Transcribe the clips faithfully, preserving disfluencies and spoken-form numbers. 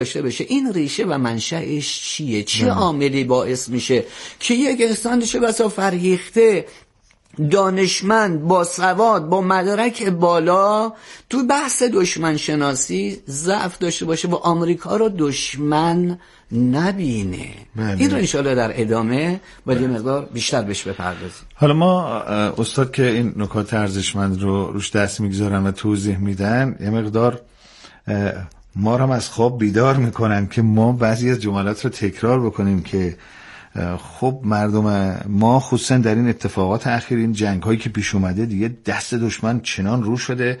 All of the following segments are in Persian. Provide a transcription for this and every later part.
داشته بشه. این ریشه و منشأش چیه؟ چه عاملی باعث میشه که یک انسان چه بسا فرهیخته، دانشمند، با سواد، با مدرک بالا، تو بحث دشمن شناسی ضعف داشته باشه و آمریکا رو دشمن نبینه؟ بله. این رو انشاءالله در ادامه باید یه مقدار بیشتر بهش بپردازیم. حالا ما استاد که این نکات ارزشمند رو روش دست میگذارن و توضیح میدن، یه مقدار ما رو هم از خواب بیدار میکنن که ما بعضی از جملات رو تکرار بکنیم که خب مردم ما خصوصا در این اتفاقات اخیر، این جنگ هایی که پیش اومده، دیگه دست دشمن چنان رو شده.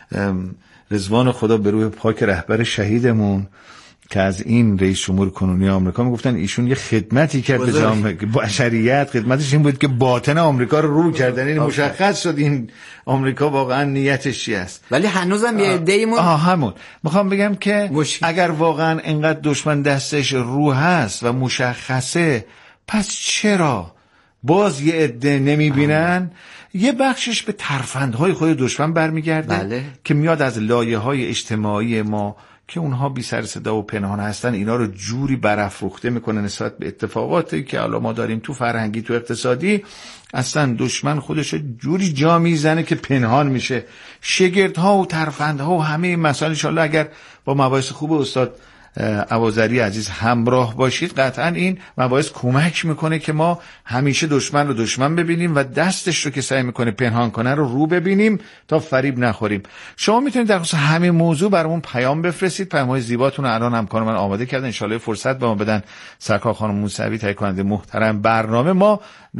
رضوان خدا به روح پاک رهبر شهیدمون که از این رئیس جمهور کنونی آمریکا میگفتن ایشون یه خدمتی کرد به بشریت، خدمتش این بود که باطن آمریکا رو رو کردن. این مشخص شد این آمریکا واقعا نیتش چی است. ولی هنوزم یه عده‌ایمون آها همون میخوام بگم که مشکل. اگر واقعا اینقدر دشمن دستش رو هست و مشخصه، پس چرا باز یه عده نمیبینن؟ یه بخشش به ترفندهای خود دشمن برمیگرده. بله. که میاد از لایه‌های اجتماعی ما که اونها بی سر صدا و پنهان هستن، اینا رو جوری برافروخته میکنه نسبت به اتفاقاتی که حالا ما داریم تو فرهنگی، تو اقتصادی. اصلا دشمن خودش جوری جا میزنه که پنهان میشه. شگردها و ترفندها و همه این مسائل انشالله اگر با مباحث خوب استاد اوازری عزیز همراه باشید، قطعا این مباحث کمک میکنه که ما همیشه دشمن رو دشمن ببینیم و دستش رو که سعی میکنه پنهان کنه رو رو ببینیم تا فریب نخوریم. شما میتونید در خصوص همین موضوع برامون پیام بفرستید. پیام‌های زیباتون رو الان همکار من آماده کردن، ان شاءالله فرصت به ما بدن. سرکار خانم موسوی، تهیه کننده محترم برنامه، ما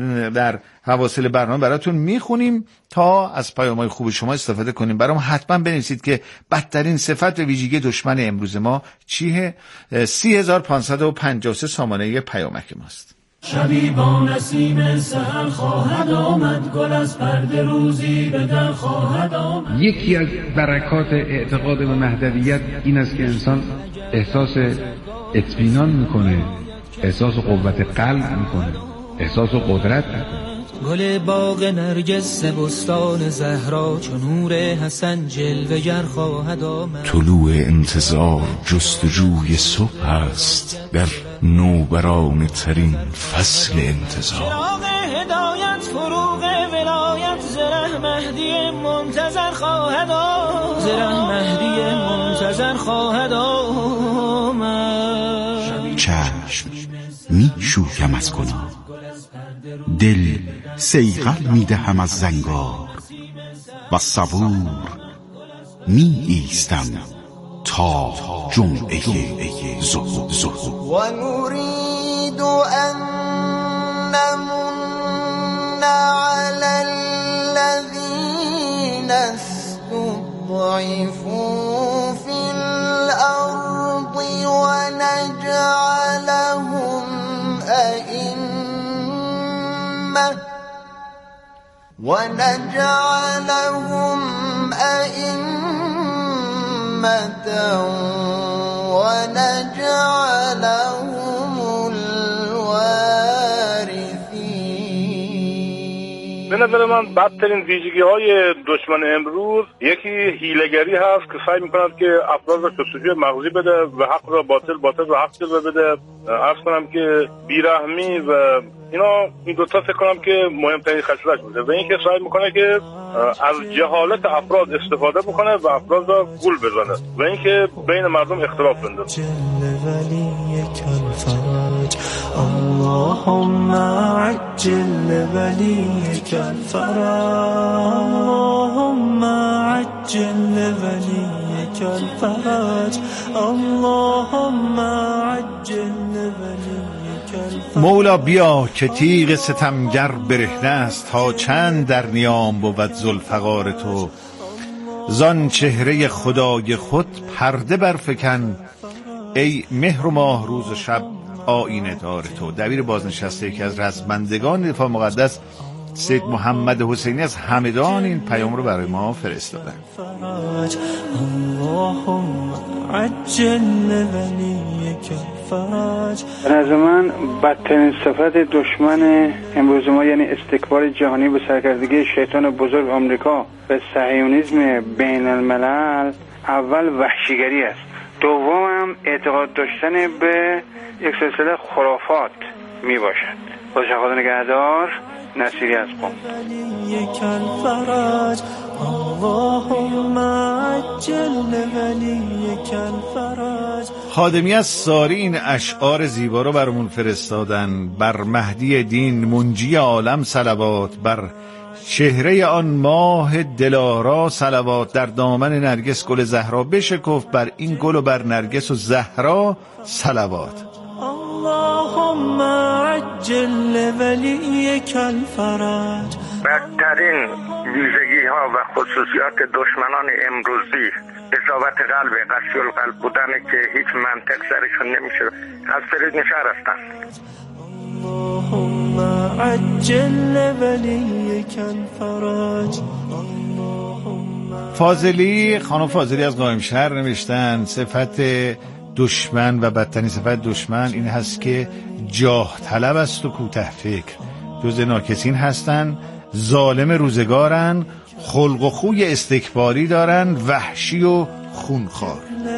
در حواصل برنامه براتون میخونیم تا از پیام‌های خوب شما استفاده کنیم. برام حتما بنویسید که بدترین صفت و ویژگی دشمن امروز ما چیه؟ سی هزار پانصد و پنجاه و سه سامانه پیامک ماست. شبی با نسیم سحر خواهد آمد، گل از پرده روزی به در خواهد آمد. یکی از برکات اعتقاد به وحدویت این است که انسان احساس اطمینان میکنه، احساس قوت قلب میکنه، احساس قدرت میکنه. گل باغ نرگس بستان زهرا چون نور حسن جلوه‌گر خواهد آمد. طلوع انتظار جستجوی صبح است در نوبرانه ترین فصل انتظار. چراغ هدایت فروغ ولایت زره مهدی منتظر خواهد آمد. زره مهدی منتظر خواهد آمد. چشم می شویم از گناه، دل صیقل می دهم از زنگار و صبور می ایستم تا جمعه ظهر. و نريد ان نمن على الذين استضعفوا في الارض ونجعلهم ائمه ونجعلهم ائمه ونجعلهم الوارثین. به نظر من بدترین ویژگی های دشمن امروز یکی هیله‌گری هست که سعی می‌کند که افراد را جستجوی مغزی بده و حق را باطل، باطل و حق جلوه بده. عرض کنم که بیرحمی و اینا، این دو تا فکر کنم که مهمترین خصلتش بوده و اینکه سعی میکنه که از جهالت افراد استفاده بکنه و افراد را گول بزنه و اینکه بین مردم اختلاف بندازه. اللهم عجل ولیک الفرج، اللهم عجل ولیک الفرج، اللهم عجل ولیک الفرج. مولا بیا که تیغ ستمگر برهنه است، تا چند در نیام بود ذوالفقار تو. زان چهره خدای خود پرده برفکن، ای مهر و ماه روز و شب آینه دار تو. دبیر بازنشسته یکی از رزمندگان دفاع مقدس سید محمد حسینی از همدان این پیام رو برای ما فرستادن. به نظر من بدترین صفت دشمن امروز ما یعنی استکبار جهانی به سرکردگی شیطان بزرگ آمریکا به صهیونیسم بین الملل اول وحشیگری است، دوم اعتقاد داشتن به یک سلسله خرافات می باشد. خدا خدا نگهدار. نصیری از قم. خادمی از ساری این اشعار زیبا رو برامون فرستادن. بر مهدی دین منجی عالم صلوات، بر چهره آن ماه دلارا صلوات، در دامن نرگس گل زهرا بشکفت، بر این گل و بر نرگس و زهرا صلوات. اللهم عجل ولیک الفرج. بدترین ویژگی ها و خصوصیات دشمنان امروزی اصابت قلب، قسی القلب بودنه که هیچ منطق سرشون نمیشه. از فرید نشر هستن. اللهم عجل ولیک الفرج. فاضلی، خانم فاضلی از قائمشهر نوشتن صفت دشمن و بدترین صفت دشمن این هست که جاه طلب است و کوته فکر، جز ناکسین هستن، ظالم روزگارن، خلق و خوی استکباری دارن، وحشی و خونخوار.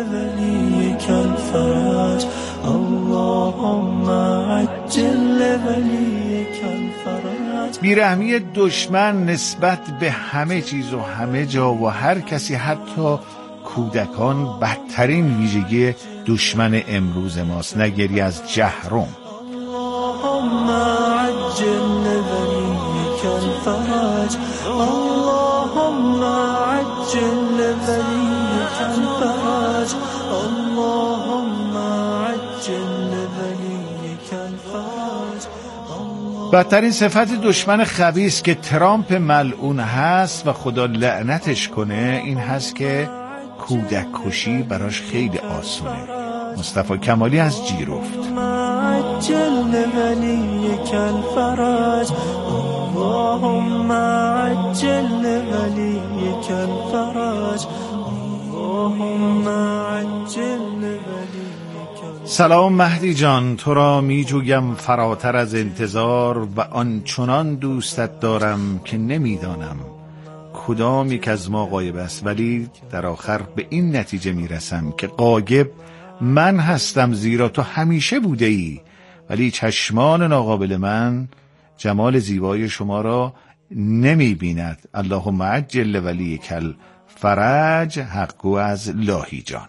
بیرحمی دشمن نسبت به همه چیز و همه جا و هر کسی، حتی کودکان، بدترین ویژگی دشمن امروز ماست. نگری از جهرم. اللهم عجل ولیک الفرج. اللهم عجل ولیک الفرج. اللهم عجل ولیک الفرج. بدترین صفت دشمن خبیث که ترامپ ملعون هست و خدا لعنتش کنه این هست که کودک کشی براش خیلی آسونه. مصطفی کمالی از جیرفت. عجل ولیک الفرج. اللهم عجل ولیک الفرج. اللهم عجل ولیک. سلام مهدی جان، تو را می جویم فراتر از انتظار و آنچنان دوستت دارم که نمیدانم کدام یک از ما غایب است، ولی در آخر به این نتیجه میرسم که غایب من هستم، زیرا تو همیشه بوده ای، ولی چشمان ناقابل من جمال زیبای شما را نمی بیند. اللهم عجل ولیک الفرج. حقگو از لاهی جان.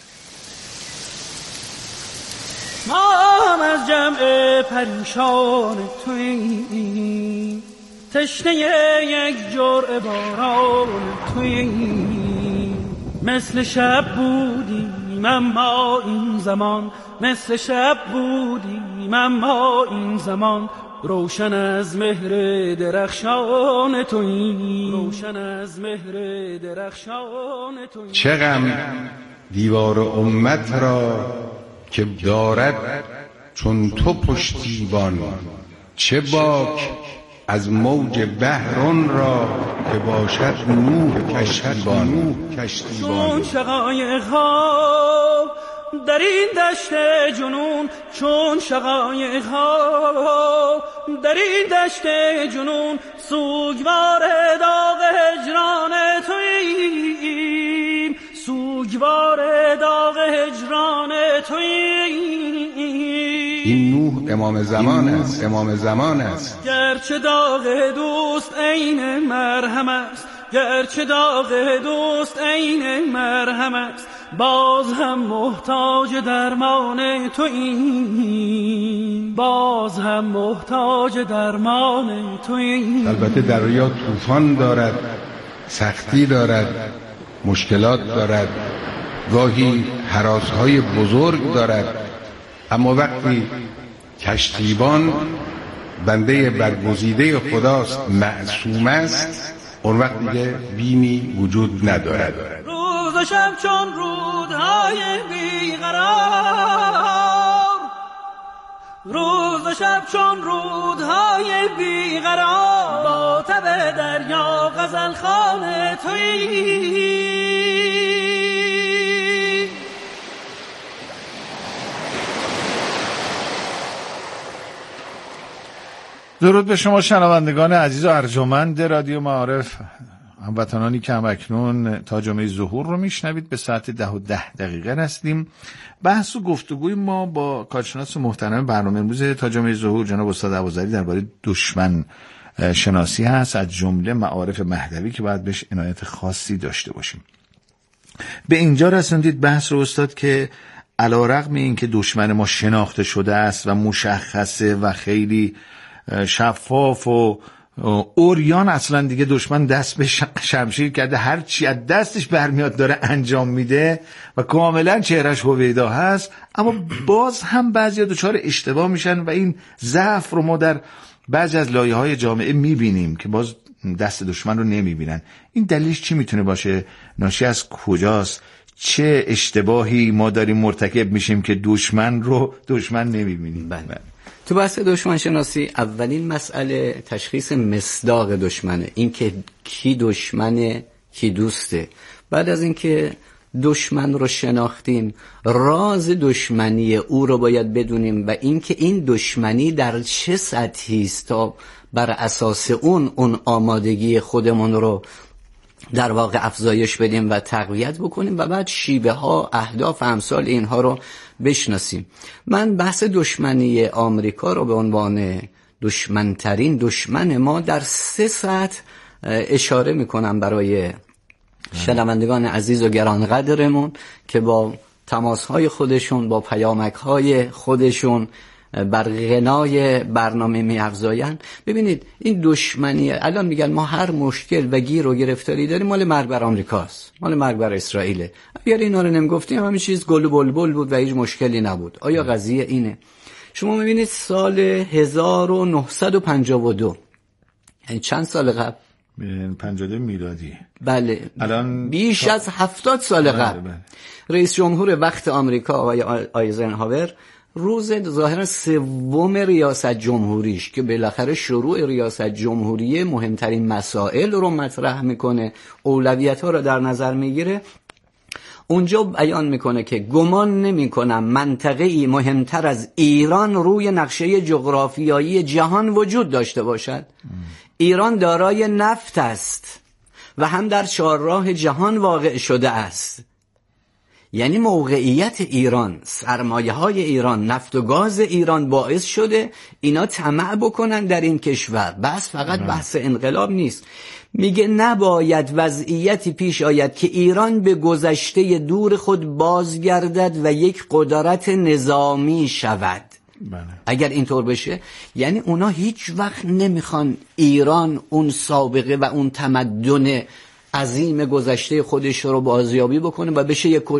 ما هم از جمع پریشان تویی، تشنه یک جرعه باران تویی، مثل شب بودیم اما این زمان، مثل شب بودیم اما این زمان، روشن از مهر درخشان تویی، روشن از مهر درخشان تویی. چه غم دیوار امت را که دارد چون تو پشتیبان، چه باک از موج بحران را که باشد نوح کشتیبان. چون شقایق ها در این دشت جنون، چون شقایق ها در این دشت جنون، سوگوار داغ هجران توییم، سوگوار داغ هجران توییم. این نوح امام زمان است، امام زمان است. گرچه داغ دوست عین مرهم است، گرچه داغ دوست عین مرهم است، باز هم محتاج درمان توییم، باز هم محتاج درمان توییم. البته دریا طوفان دارد، سختی دارد، مشکلات دارد، گاهی هراس‌های بزرگ دارد، اما وقتی کشتیبان بنده برگزیده خداست، معصوم است، اون وقت دیگه بیمی وجود ندارد. روز و شب چون رودهای بیقرار، روز و شب چون رودهای بیقرار، با تب دریا غزل خوان تویی. درود به شما شنوندگان عزیز و ارجمند رادیو معارف. هموطنانی که همکنون تا جمعه ظهور رو میشنوید، به ساعت ده و ده دقیقه رسیدیم. بحث و گفتگوی ما با کارشناس محترم برنامه امروز تا جمعه ظهور جناب استاد ابوذری درباره دشمن شناسی هست، از جمله معارف مهدوی که باید بهش عنایت خاصی داشته باشیم. به اینجا رسوندید بحث رو استاد که علیرغم این که دشمن ما شناخته شده است و مشخصه و خیلی شفاف و اوریان، اصلا دیگه دشمن دست به شمشیر کرده، هر چی از دستش برمیاد داره انجام میده و کاملا چهرش هویدا هست، اما باز هم بعضیا دچار اشتباه میشن و این ضعف رو ما در بعضی از لایه‌های جامعه میبینیم که باز دست دشمن رو نمیبینن. این دلیلش چی میتونه باشه؟ ناشی از کجاست؟ چه اشتباهی ما داریم مرتکب میشیم که دشمن رو دشمن نمیبینیم؟ بله. تو بحث دشمن شناسی اولین مسئله تشخیص مصداق دشمنه، این که کی دشمنه کی دوسته. بعد از اینکه دشمن رو شناختیم، راز دشمنی او رو باید بدونیم و اینکه این دشمنی در چه سطحی است تا بر اساس اون اون آمادگی خودمون رو در واقع افزایش بدیم و تقویت بکنیم و بعد شیوه ها، اهداف، امثال اینها رو بشناسیم. من بحث دشمنی آمریکا رو به عنوان دشمنترین دشمن ما در سه سطح اشاره میکنم برای شنوندگان عزیز و گرانقدرمون که با تماس‌های خودشون، با پیامک‌های خودشون بر غنای برنامه می‌افزاین. ببینید این دشمنی، الان میگن ما هر مشکل و گیر و گرفتاری داریم مال مرگ بر آمریکاست، مال مرگ بر اسرائیل. اگر اینا رو نمیگفتیم همه چیز گل و بلبل بود و هیچ مشکلی نبود. آیا قضیه اینه؟ شما می‌بینید سال هزار و نهصد و پنجاه و دو، یعنی چند سال قبل؟ پنجاه و دو میلادی. بله. الان بیش تا... از هفتاد سال قبل. بله بله. رئیس جمهور وقت آمریکا آقای آیزنهاور روز ظاهرا سوم ریاست جمهوریش که بالاخره شروع ریاست جمهوری مهمترین مسائل رو مطرح میکنه، اولویت ها رو در نظر میگیره، اونجا بیان میکنه که گمان نمیکنم منطقه‌ای مهمتر از ایران روی نقشه جغرافیایی جهان وجود داشته باشد. ام. ایران دارای نفت است و هم در چهارراه جهان واقع شده است. یعنی موقعیت ایران، سرمایه های ایران، نفت و گاز ایران باعث شده اینا طمع بکنن در این کشور. بس فقط بحث انقلاب نیست. میگه نباید وضعیتی پیش آید که ایران به گذشته دور خود بازگردد و یک قدرت نظامی شود. بله. اگر اینطور بشه یعنی اونا هیچ وقت نمیخوان ایران اون سابقه و اون تمدن عظیم گذشته خودش رو بازیابی بکنه و بشه یک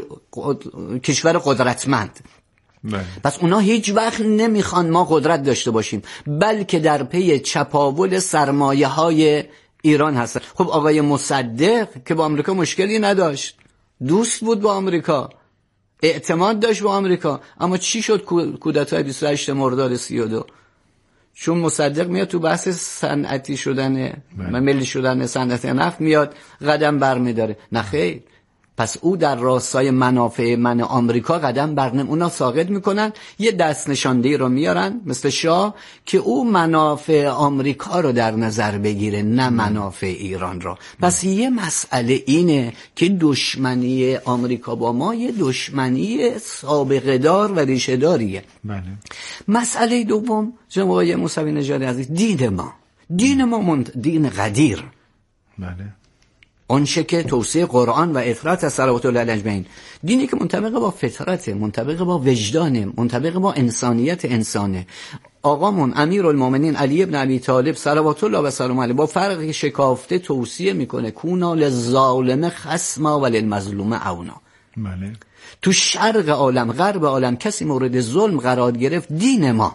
کشور قدرتمند. بله. پس اونا هیچ وقت نمیخوان ما قدرت داشته باشیم، بلکه در پی چپاول سرمایه های ایران هستن. خب آقای مصدق که با آمریکا مشکلی نداشت، دوست بود با آمریکا، اعتماد داشت با آمریکا، اما چی شد کودتای بیست و هشت مرداد سی و دو؟ چون مصدق میاد تو بحث صنعتی شدن و ملی شدن صنعت نفت میاد قدم برمیداره. نه خیر، پس او در راستای منافع من آمریکا قدم برنم. اونا ساقط میکنن، یه دست نشاندهی رو میارن مثل شاه که او منافع آمریکا رو در نظر بگیره، نه منافع ایران رو. پس یه مسئله اینه که دشمنی آمریکا با ما یه دشمنی سابقه دار و ریشه داریه. بله. مسئله دوم جناب آقای موسوی نژاد عزیز، دین ما دین ما منت... دین قدیر. بله. آنچه که توصیه قرآن و اطاعت از صلوات الله علیه اجمعین، دینی که منطبق با فطرت، منطبق با وجدان، منطبق با انسانیت انسانه. آقامون امیرالمومنین علی ابن ابی طالب صلوات الله و سلام علیه با فرق شکافته توصیه میکنه کونا للظالم خصما و للمظلوم عونا. بله. تو شرق عالم، غرب عالم کسی مورد ظلم قرار گرفت، دین ما،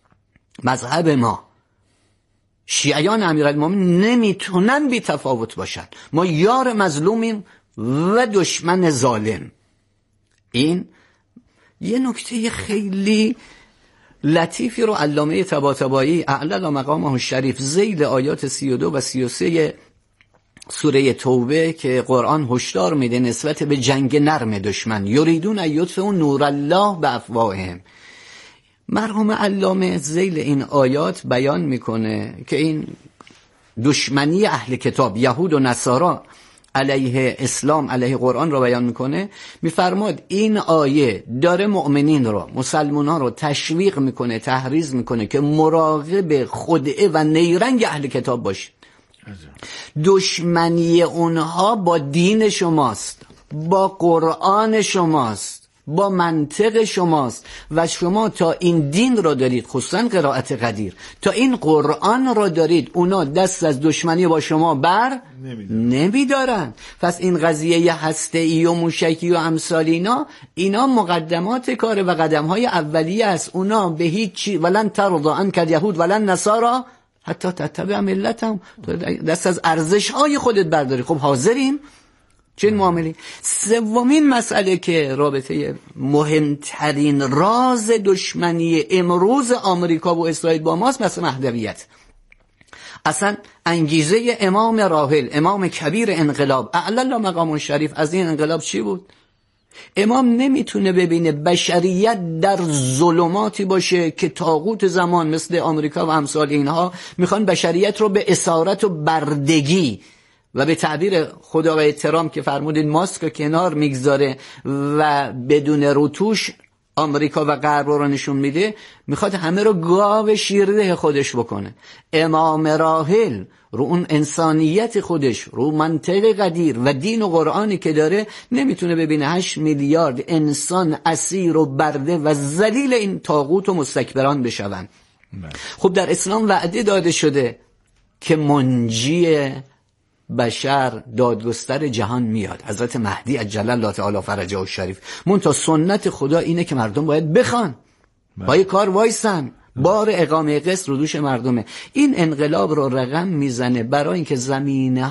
مذهب ما، شیعیان امیرالمومنین نمیتونن بی تفاوت باشن. ما یار مظلومیم و دشمن ظالم. این یه نکته خیلی لطیفی رو علامه طباطبایی اعلی مقامه الشریف ذیل آیات سی و دو و سی و سه سوره توبه که قرآن هشدار میده نسبت به جنگ نرم دشمن، یریدون ان یطفئوا نور الله بافواههم. مرحوم علامه ذیل این آیات بیان میکنه که این دشمنی اهل کتاب یهود و نصارا علیه اسلام علیه قرآن را بیان میکنه، میفرماد این آیه داره مؤمنین رو، مسلمانان رو تشویق میکنه، تحریض میکنه که مراقب خدعه و نیرنگ اهل کتاب باشید. دشمنی اونها با دین شماست، با قرآن شماست، با منطق شماست و شما تا این دین را دارید، خصوصا قرائت قدیر، تا این قرآن را دارید، اونا دست از دشمنی با شما بر نمیدارن. پس این قضیه هسته‌ای و موشکی و امثال اینا اینا مقدمات کار و قدم‌های اولیه است. اونا به هیچ چی ولن ترضى عنک الیهود ولن نصارا حتی تتبع ملتهم، دست از ارزش‌های خودت برداری. خب حاضریم چه معاملی؟ سومین مسئله که رابطه مهمترین راز دشمنی امروز آمریکا و اسرائیل با ماست، مثل مهدویت. اصلا انگیزه امام راحل، امام کبیر انقلاب اعلی الله مقام شریف از این انقلاب چی بود؟ امام نمیتونه ببینه بشریت در ظلماتی باشه که طاغوت زمان مثل آمریکا و امثال اینها میخوان بشریت رو به اسارت و بردگی و به تعبیر خدا و احترام که فرمودین ماسک رو کنار میگذاره و بدون روتوش آمریکا و غرب رو نشون میده، میخواد همه رو گاو شیرده خودش بکنه. امام راحل رو اون انسانیت خودش، رو منطق قدیر و دین و قرآنی که داره، نمیتونه ببینه هشت میلیارد انسان اسیر و برده و ذلیل این طاغوت و مستکبران بشون. خب در اسلام وعده داده شده که منجی بشر، دادگستر جهان میاد، حضرت مهدی عجل الله تعالی فرجه الشریف. منتها سنت خدا اینه که مردم باید بخوان، باید کار وایسن، بار اقامه قسط رو دوش مردمه. این انقلاب رو رقم میزنه برای اینکه زمینه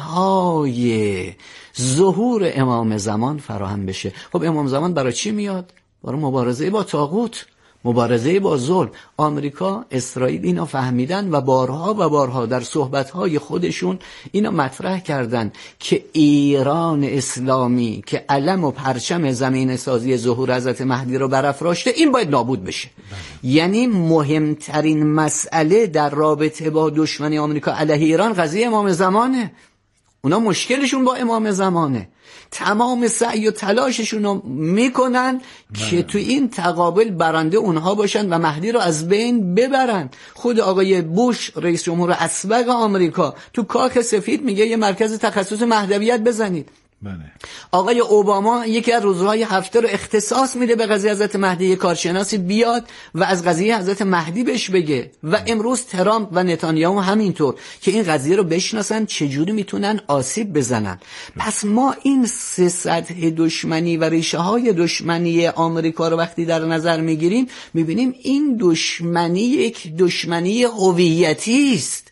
های ظهور امام زمان فراهم بشه. خب امام زمان برای چی میاد؟ برای مبارزه با طاغوت، مبارزه با ظلم. آمریکا، اسرائیل اینا فهمیدن و بارها و بارها در صحبت‌های خودشون اینا مطرح کردن که ایران اسلامی که علم و پرچم زمین سازی ظهور حضرت مهدی رو برافراشته، این باید نابود بشه. یعنی مهمترین مسئله در رابطه با دشمنی آمریکا علیه ایران قضیه امام زمانه. اونا مشکلشون با امام زمانه، تمام سعی و تلاششون رو میکنن که تو این تقابل برنده اونها باشن و مهدی رو از بین ببرن. خود آقای بوش رئیس جمهور اسبق آمریکا تو کاخ سفید میگه یه مرکز تخصص مهدویت بزنید. بله. آقای اوباما یکی از روزهای هفته رو اختصاص میده به قضیه حضرت مهدی، یک کارشناسی بیاد و از قضیه حضرت مهدی بهش بگه. و امروز ترامپ و نتانیاهو همینطور که این قضیه رو بشناسن چجوری میتونن آسیب بزنن. پس ما این سه سطح دشمنی و ریشه های دشمنی آمریکا رو وقتی در نظر میگیریم، میبینیم این دشمنی یک دشمنی هویتی است.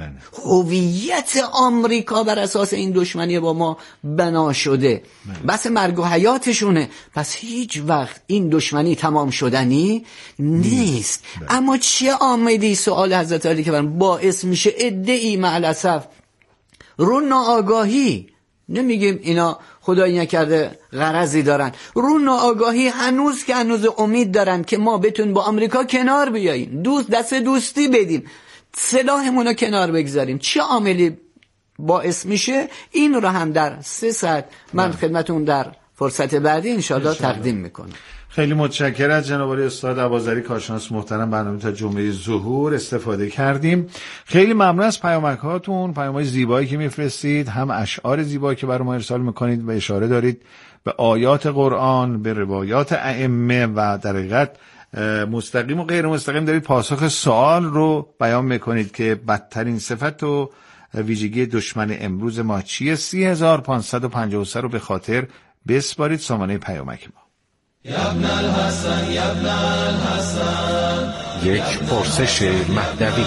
هویت آمریکا بر اساس این دشمنی با ما بنا شده، بس مرگ و حیاتشونه. پس هیچ وقت این دشمنی تمام شدنی نیست. اما چه آمدی سوال حضرت علی که باعث میشه ادعی معلصف رو ناآگاهی، نمیگیم اینا خدایی نکرده غرضی دارن، رو ناآگاهی هنوز که هنوز امید دارن که ما بتون با آمریکا کنار بیاییم، دوست دست دوستی بدیم، سلاحمون رو کنار بگذاریم. چه عاملی باعث میشه؟ این رو هم در سه ساعت من خدمتون در فرصت بعدی انشاءالله تقدیم میکنم. خیلی متشکرم از جناب عالی استاد ابوذری کارشناس محترم. برنامه تا جمعه ظهور استفاده کردیم. خیلی ممنون از پیامک هاتون، پیام‌های زیبایی که میفرستید، هم اشعار زیبایی که برای ما ارسال میکنید و اشاره دارید به آیات قرآن، به روایات ائمه و در حقیقت مستقیم و غیر مستقیم دارید پاسخ سوال رو بیان میکنید که بدترین صفت و ویژگی دشمن امروز ما چیه. سی هزار پانصد و پنجاه و سه رو به خاطر بسپارید، سامانه پیامک ما. یبن الحسن یبن الحسن، یک پرسش مهدوی.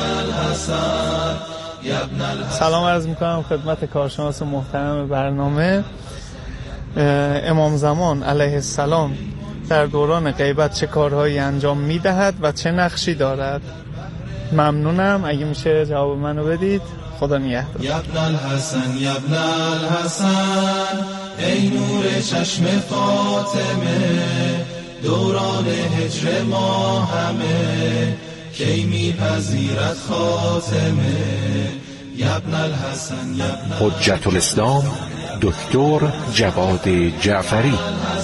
سلام عرض میکنم خدمت کارشناس محترم برنامه. امام زمان علیه السلام در دوران غیبت چه کارهایی انجام میدهد و چه نقشی دارد؟ ممنونم اگه میشه جواب منو بدید. خدا نگهدار. یبن الحسن یبن الحسن، ای نور چشم فاطمه، دوران هجر ما همه کی میپذیرد خاتمه. حجت الاسلام دکتر جواد جعفری.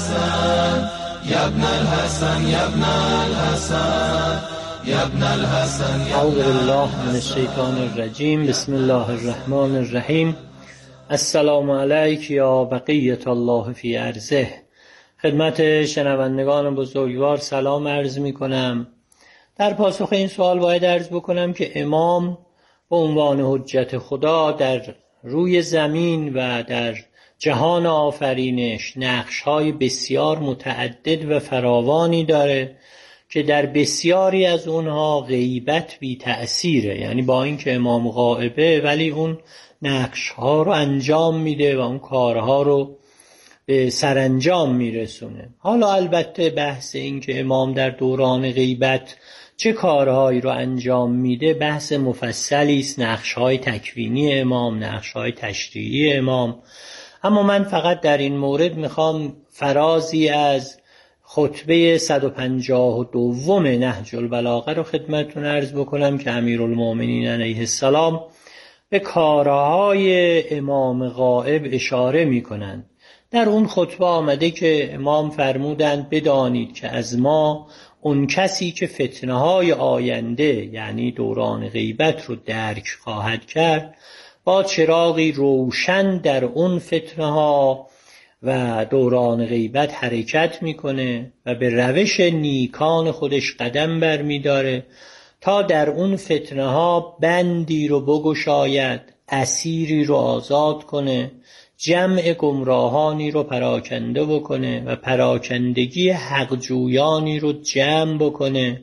اعوذ بالله من الشیطان الرجیم. بسم الله الرحمن الرحیم. السلام علیک یا بقیة الله فی ارضه. خدمت شنوندگان بزرگوار سلام عرض می کنم. در پاسخ این سوال باید عرض بکنم که امام به عنوان حجت خدا در روی زمین و در جهان آفرینش نقش‌های بسیار متعدد و فراوانی داره که در بسیاری از اونها غیبت بی تأثیره، یعنی با اینکه امام غائبه ولی اون نقش‌ها رو انجام میده و اون کارها رو به سرانجام میرسونه. حالا البته بحث این که امام در دوران غیبت چه کارهایی رو انجام میده بحث مفصلی است، نقش‌های تکوینی امام، نقش‌های تشریعی امام، اما من فقط در این مورد میخوام فرازی از خطبه صد و پنجاه و دو نهج البلاغه رو خدمتتون عرض بکنم که امیرالمومنین علیه السلام به کارهای امام غائب اشاره میکنند. در اون خطبه آمده که امام فرمودند بدانید که از ما اون کسی که فتنه‌های آینده یعنی دوران غیبت رو درک خواهد کرد با چراغی روشن در اون فتنه‌ها و دوران غیبت حرکت میکنه و به روش نیکان خودش قدم بر میداره تا در اون فتنه‌ها بندی رو بگشاید، اسیری رو آزاد کنه، جمع گمراهانی رو پراکنده بکنه و پراکندگی حقجویانی رو جمع بکنه.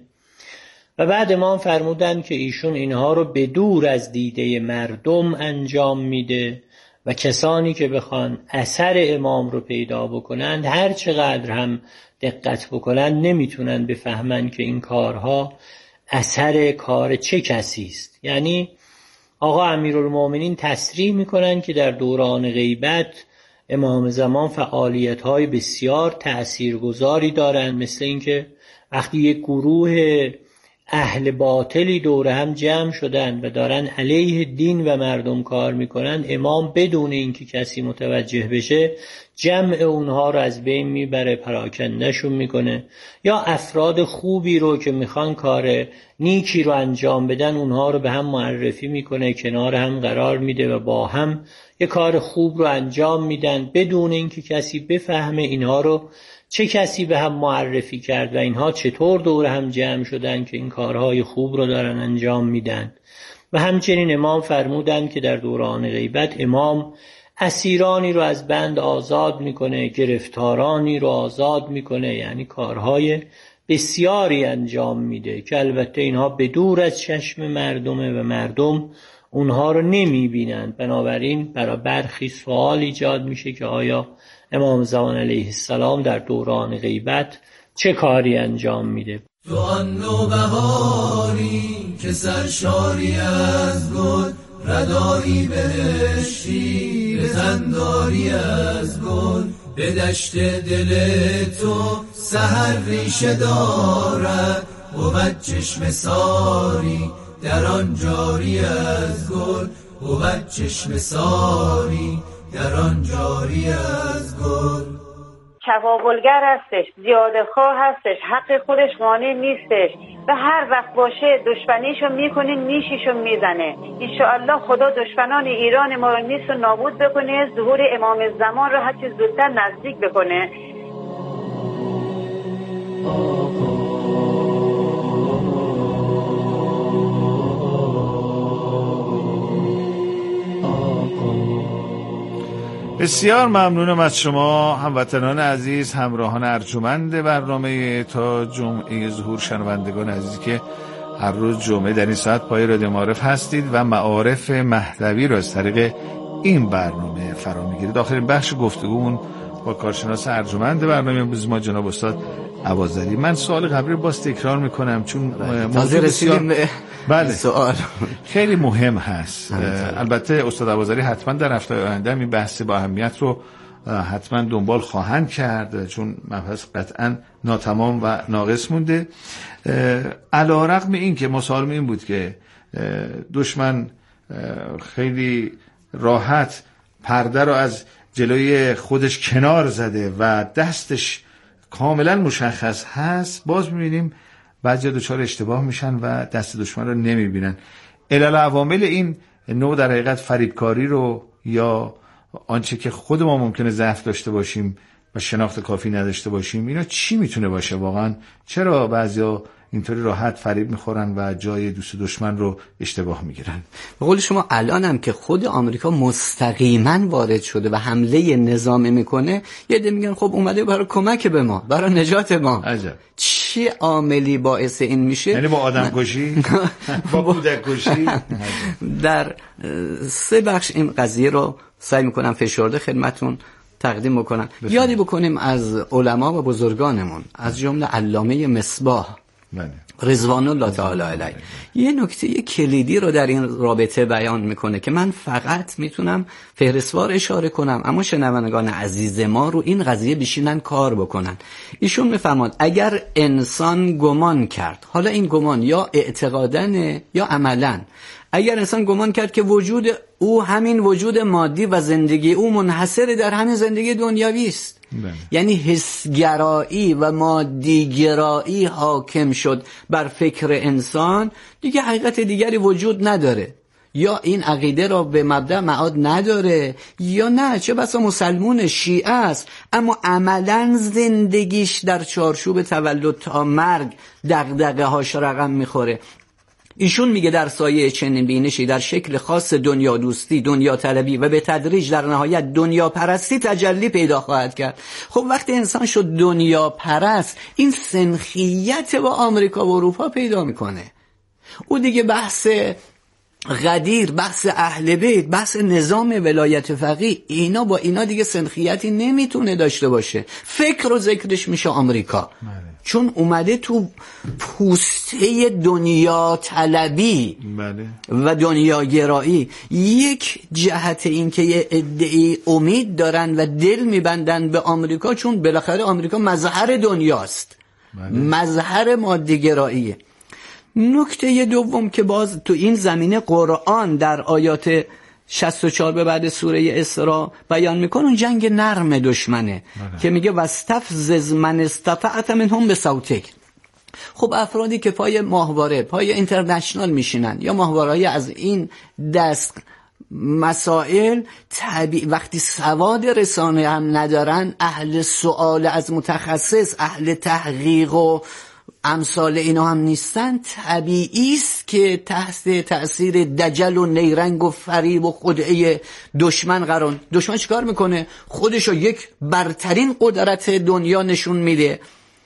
و بعد امام فرمودن که ایشون اینها رو به دور از دیده مردم انجام میده و کسانی که بخوان اثر امام رو پیدا بکنند هر چقدر هم دقت بکنند نمیتونن بفهمن که این کارها اثر کار چه کسی است. یعنی آقا امیرالمومنین تصریح میکنن که در دوران غیبت امام زمان فعالیت‌های بسیار تأثیرگذاری دارند، مثل اینکه وقتی یک گروه اهل باطلی دور هم جمع شدن و دارن علیه دین و مردم کار میکنن، امام بدون اینکه کسی متوجه بشه جمع اونها رو از بین میبره، پراکندهشون میکنه. یا افراد خوبی رو که میخوان کار نیکی رو انجام بدن اونها رو به هم معرفی میکنه، کنار هم قرار میده و با هم یه کار خوب رو انجام میدن بدون اینکه کسی بفهمه اینها رو چه کسی به هم معرفی کرد و اینها چطور دور هم جمع شدن که این کارهای خوب رو دارن انجام میدن. و همچنین امام فرمودن که در دوران غیبت امام اسیرانی رو از بند آزاد میکنه، گرفتارانی رو آزاد میکنه، یعنی کارهای بسیاری انجام میده که البته اینها به دور از چشم مردمه و مردم اونها رو نمیبینند. بنابراین برای برخی سوال ایجاد میشه که آیا امام زمان علیه السلام در دوران غیبت چه کاری انجام میده؟ تو آن نوبهاری که سرشاری از گل، ردایی بهشتی به تنداری از گل، به دشت دل تو سحر ریشه دارد، بود چشم ساری در آن جاری از گل، بود چشم ساری در آن جاری از گل. چپاولگر هستش، زیاده خواه هستش، حق خودش مانع نیستش و هر وقت باشه دشمنیشو میکنه، نیشیشو میزنه. انشاءالله خدا دشمنان ایران ما رو نیست و نابود بکنه، ظهور امام زمان رو هرچی زودتر نزدیک بکنه. بسیار ممنونم از شما هموطنان عزیز، همراهان ارجمند برنامه تا جمعه ظهور، شنوندگان عزیزی که هر روز جمعه در این ساعت پای رادیو معارف هستید و معارف مهدوی را از طریق این برنامه فرا میگیرید. داخل بخش گفتگومون با کارشناس ارجمند برنامه امروز ما جناب استاد عوضلی. من سوال قبلی رو باز تکرار میکنم چون موضوع بسیار بله سوال خیلی مهم هست. البته استاد عوضلی حتما در هفته آینده این بحث با اهمیت رو حتما دنبال خواهند کرد چون مبحث قطعا ناتمام و ناقص مونده. علی‌رغم این که مسالم این بود که دشمن خیلی راحت پرده رو از جلوی خودش کنار زده و دستش کاملا مشخص هست، باز میبینیم بعضی دچار اشتباه میشن و دست دشمن رو نمیبینن. علل عوامل این نوع در حقیقت فریبکاری رو یا آنچه که خود ما ممکنه ضعف داشته باشیم و شناخت کافی نداشته باشیم، اینا چی میتونه باشه واقعا؟ چرا بعضیا اینطوری راحت فریب میخورن و جای دوست دشمن رو اشتباه میگیرن؟ به قول شما الان هم که خود آمریکا مستقیما وارد شده و حمله نظامی میکنه، یه عده میگن خب اومده برای کمک به ما، برای نجات ما. عجب. چه عاملی باعث این میشه؟ یعنی با آدم کشی؟ با کودک کشی؟ در سه بخش این قضیه رو سعی میکنم فشرده خدمتون تقدیم بکنم. یادی بکنیم از علما و بزرگانمون، از جمله علامه مصباح رضوان الله تعالی علیه، یه نکته کلیدی رو در این رابطه بیان میکنه که من فقط میتونم فهرستوار اشاره کنم، اما شنوندگان عزیز ما رو این قضیه بشینن کار بکنن. ایشون میفرماد اگر انسان گمان کرد، حالا این گمان یا اعتقادنه یا عملاً، اگر انسان گمان کرد که وجود او همین وجود مادی و زندگی او منحصر در همین زندگی دنیوی است، یعنی حسگرایی و مادیگرایی حاکم شد بر فکر انسان، دیگه حقیقت دیگری وجود نداره، یا این عقیده را به مبدأ معاد نداره، یا نه چه بسا مسلمون شیعه است اما عملاً زندگیش در چارچوب تولد تا مرگ دغدغه هاش رقم میخوره. ایشون میگه در سایه چنین بینشی در شکل خاص دنیا دوستی، دنیا طلبی و به تدریج در نهایت دنیا پرستی تجلی پیدا خواهد کرد. خب وقتی انسان شد دنیا پرست، این سنخیت با آمریکا و اروپا پیدا میکنه. او دیگه بحث غدیر، بحث اهل بیت، بحث نظام ولایت فقیه، اینا با اینا دیگه سنخیتی نمیتونه داشته باشه. فکر و ذکرش میشه آمریکا، چون اومده تو پوسته دنیا طلبی و دنیا گرایی. یک جهت این که یه عده‌ای امید دارن و دل میبندن به آمریکا، چون بالاخره آمریکا مظهر دنیاست، مظهر مادی گراییه. نکته دوم که باز تو این زمینه قرآن در آیات شصت و چهار به بعد سوره اسراء بیان میکنه، اون جنگ نرم دشمنه بله. که میگه واستفزز من استطعت منهم بصوتک. خب افرادی که پای ماهواره، پای اینترنشنال میشینن یا ماهواره‌ای از این دست مسائل طبیعی، وقتی سواد رسانه هم ندارن، اهل سؤال از متخصص، اهل تحقیق و امثال اینا هم نیستن، طبیعی است که تحت تأثیر دجل و نیرنگ و فریب و خدعه دشمن قرار. دشمن چیکار میکنه؟ خودشو یک برترین قدرت دنیا نشون میده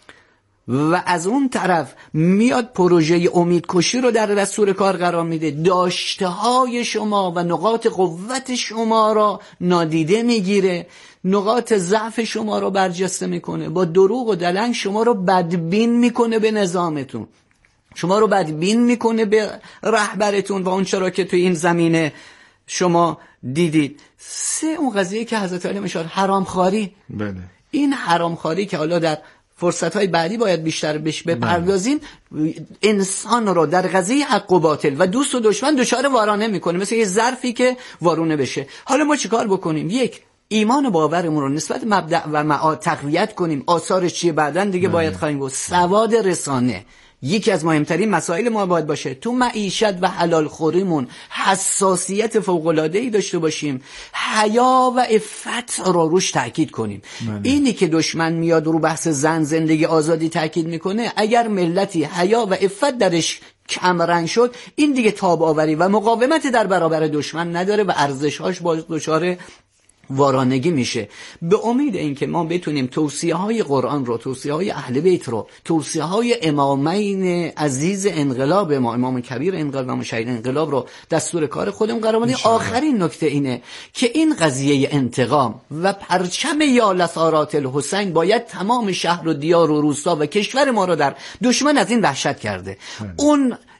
و از اون طرف میاد پروژه امیدکشی رو در دستور کار قرار میده، داشته های شما و نقاط قوت شما را نادیده میگیره، نقاط ضعف شما رو برجسته میکنه، با دروغ و دلنگ شما رو بدبین میکنه به نظامتون، شما رو بدبین میکنه به رهبرتون و اون چرا که توی این زمینه شما دیدید. سه، اون قضیه که حضرت علی اشاره، حرامخواری. بله. این حرامخواری که حالا در فرصت‌های بعدی باید بیشتر بهش بپردازیم، انسان رو در قضیه حق و باطل و دوست و دشمن دچار وارانه میکنه، مثل یه ظرفی که وارونه بشه. حالا ما چیکار بکنیم؟ یک، ایمان و باورمون رو نسبت مبدأ و معاد تقویت کنیم. آثارش چیه بعداً دیگه بله. باید خواهیم گفت. سواد رسانه یکی از مهمترین مسائل ما باید باشه. تو معیشت و حلال خوریمون حساسیت فوق‌العاده‌ای داشته باشیم، حیا و عفت رو روش تاکید کنیم. بله. اینی که دشمن میاد رو بحث زن، زندگی، آزادی تاکید میکنه، اگر ملتی حیا و عفت درش کمرنگ شد، این دیگه تاب آوری و مقاومت در برابر دشمن نداره و ارزش‌هاش باز دچار وارانگی میشه. به امید اینکه ما بتونیم توصیه های قرآن رو، توصیه های اهل بیت رو، توصیه های امامین عزیز انقلاب ما، امام کبیر انقلاب و امام شهید انقلاب رو دستور کار خودمون قرار بدیم. آخرین نکته اینه که این قضیه انتقام و پرچم یا لثارات الحسین باید تمام شهر و دیار و روستا و کشور ما رو در دشمن از این وحشت کرده. اون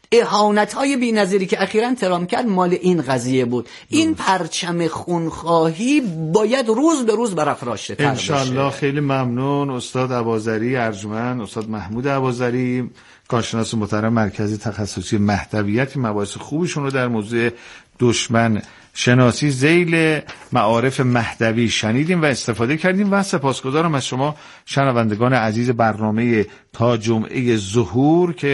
اهانت‌های بی‌نظیری که اخیراً ترامپ کرد مال این قضیه بود. این پرچم خونخواهی باید روز به روز برافراشته تر بشه. انشالله. خیلی ممنون استاد اباظری ارجمند، استاد محمود اباظری، کارشناس محترم مرکز تخصصی مهدویت، مباحث خوبشون رو در موضوع دشمن شناسی ذیل معارف مهدوی شنیدیم و استفاده کردیم و سپاسگزارم از شما شنوندگان عزیز برنامه تا جمعه ظهور که